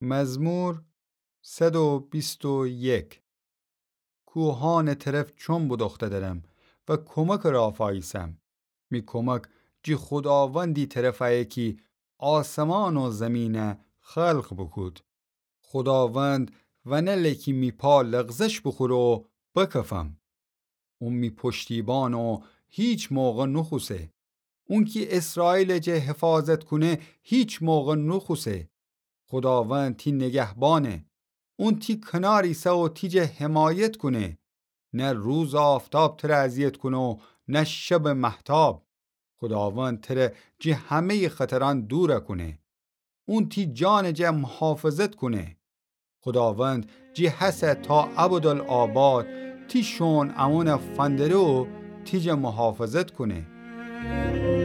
مزمور 121. کوهان طرف چون بدخته درم و کمک را فایسم. می کمک جی خداوندی طرفه کی آسمان و زمین خلق بکود. خداوند و نلکی می پا لغزش بخور و بکفم. اون می پشتیبان و هیچ موقع نخوسه. اون کی اسرائیل جه حفاظت کنه هیچ موقع نخوسه. خداوند تی نگهبانه. اون تی کناری سه و تی جه حمایت کنه. نه روز آفتاب تره اذیت کنه و نه شب مهتاب. خداوند تره جه همه خطران دور کنه. اون تی جان جه محافظت کنه. خداوند جه حسه تا ابدالآباد تی شون امون فندره و تی جه محافظت کنه.